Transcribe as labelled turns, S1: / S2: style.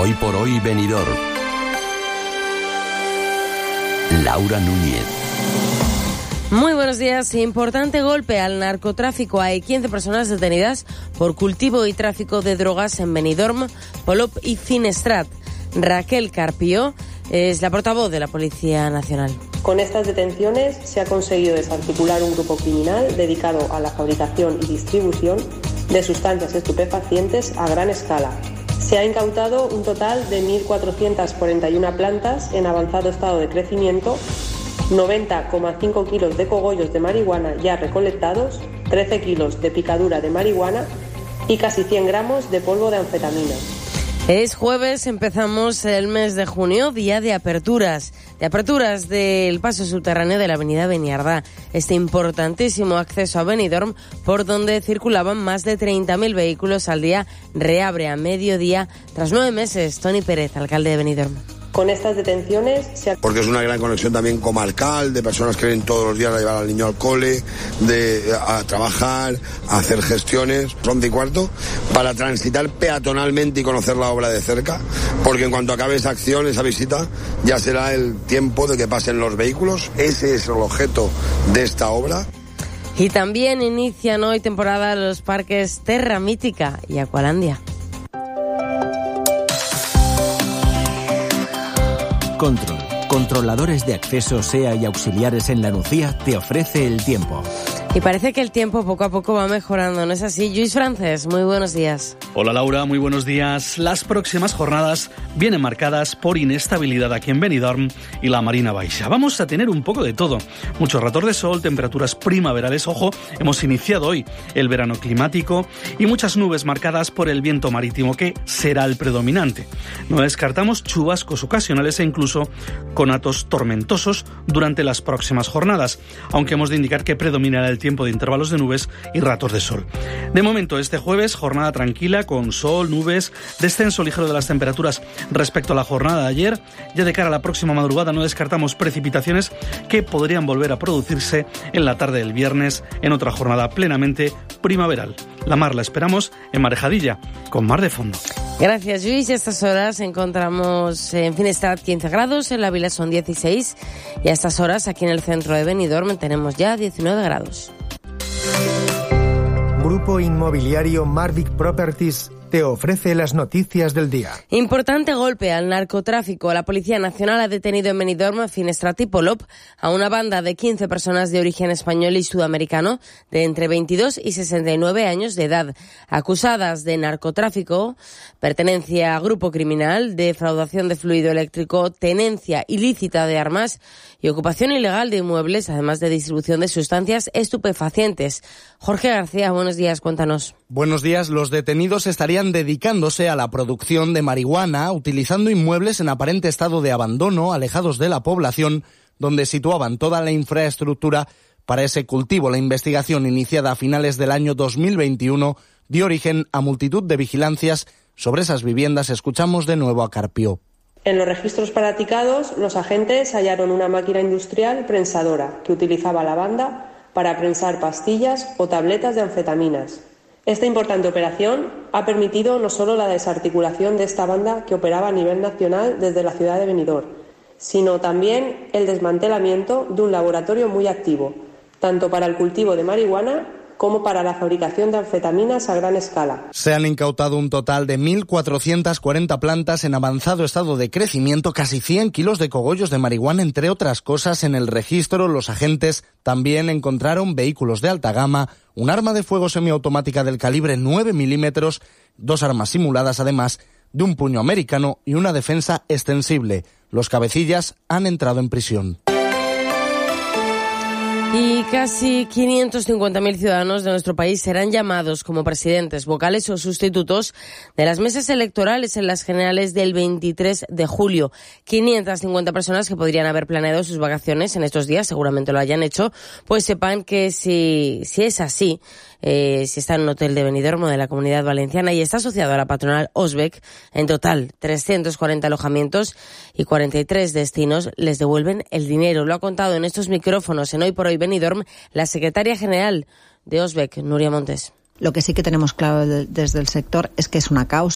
S1: Hoy por hoy Benidorm. Laura Núñez.
S2: Muy buenos días. Importante golpe al narcotráfico. Hay 15 personas detenidas por cultivo y tráfico de drogas en Benidorm, Polop y Finestrat. Raquel Carpio es la portavoz de la Policía Nacional.
S3: Con estas detenciones se ha conseguido desarticular un grupo criminal dedicado a la fabricación y distribución de sustancias estupefacientes a gran escala. Se ha incautado un total de 1.441 plantas en avanzado estado de crecimiento, 90,5 kilos de cogollos de marihuana ya recolectados, 13 kilos de picadura de marihuana y casi 100 gramos de polvo de anfetamina.
S2: Es jueves, empezamos el mes de junio, día de aperturas del paso subterráneo de la avenida Beniardá, este importantísimo acceso a Benidorm por donde circulaban más de 30.000 vehículos al día, reabre a mediodía tras 9 meses. Toni Pérez, alcalde de Benidorm.
S3: Con estas detenciones
S4: porque es una gran conexión también comarcal, de personas que vienen todos los días a llevar al niño al cole, a trabajar, a hacer gestiones, 11:15, para transitar peatonalmente y conocer la obra de cerca, porque en cuanto acabe esa acción, esa visita, ya será el tiempo de que pasen los vehículos. Ese es el objeto de esta obra.
S2: Y también inician hoy temporada los parques Terra Mítica y Aqualandia.
S5: Control. Controladores de acceso SEA y auxiliares en La Nucía te ofrece el tiempo.
S2: Y parece que el tiempo poco a poco va mejorando, ¿no es así? Lluís Frances, muy buenos días.
S6: Hola Laura, muy buenos días. Las próximas jornadas vienen marcadas por inestabilidad aquí en Benidorm y la Marina Baixa. Vamos a tener un poco de todo. Muchos ratos de sol, temperaturas primaverales. Ojo, hemos iniciado hoy el verano climático y muchas nubes marcadas por el viento marítimo que será el predominante. No descartamos chubascos ocasionales e incluso conatos tormentosos durante las próximas jornadas, aunque hemos de indicar que predominará el tiempo de intervalos de nubes y ratos de sol. De momento, este jueves, jornada tranquila con sol, nubes, descenso ligero de las temperaturas respecto a la jornada de ayer. Ya de cara a la próxima madrugada no descartamos precipitaciones que podrían volver a producirse en la tarde del viernes en otra jornada plenamente primaveral. La mar la esperamos en Marejadilla, con mar de fondo.
S2: Gracias, Luis. A estas horas encontramos en Finestrat 15 grados, en la Vila son 16 y a estas horas aquí en el centro de Benidorm tenemos ya 19 grados.
S7: Grupo Inmobiliario Marvic Properties te ofrece las noticias del día.
S2: Importante golpe al narcotráfico. La Policía Nacional ha detenido en Benidorm, Finestrat y Polop a una banda de 15 personas de origen español y sudamericano de entre 22 y 69 años de edad, acusadas de narcotráfico, pertenencia a grupo criminal, defraudación de fluido eléctrico, tenencia ilícita de armas y ocupación ilegal de inmuebles, además de distribución de sustancias estupefacientes. Jorge García, buenos días, cuéntanos.
S8: Buenos días. Los detenidos estarían dedicándose a la producción de marihuana, utilizando inmuebles en aparente estado de abandono, alejados de la población, donde situaban toda la infraestructura para ese cultivo. La investigación, iniciada a finales del año 2021, dio origen a multitud de vigilancias sobre esas viviendas. Escuchamos de nuevo a Carpio.
S3: En los registros practicados, los agentes hallaron una máquina industrial prensadora que utilizaba la banda para prensar pastillas o tabletas de anfetaminas. Esta importante operación ha permitido no solo la desarticulación de esta banda que operaba a nivel nacional desde la ciudad de Benidorm, sino también el desmantelamiento de un laboratorio muy activo, tanto para el cultivo de marihuana como para la fabricación de anfetaminas a gran escala.
S8: Se han incautado un total de 1.440 plantas en avanzado estado de crecimiento, casi 100 kilos de cogollos de marihuana, entre otras cosas. En el registro, los agentes también encontraron vehículos de alta gama, un arma de fuego semiautomática del calibre 9 milímetros, 2 armas simuladas, además de un puño americano y una defensa extensible. Los cabecillas han entrado en prisión.
S2: Y casi 550.000 ciudadanos de nuestro país serán llamados como presidentes, vocales o sustitutos de las mesas electorales en las generales del 23 de julio. 550 personas que podrían haber planeado sus vacaciones en estos días, seguramente lo hayan hecho, pues sepan que si es así, si está en un hotel de Benidorm o de la Comunidad Valenciana y está asociado a la patronal Osbec, en total 340 alojamientos y 43 destinos, les devuelven el dinero. Lo ha contado en estos micrófonos en Hoy por Hoy Benidorm la secretaria general de Osbec, Nuria Montes.
S9: Lo que sí que tenemos claro desde el sector es que es una causa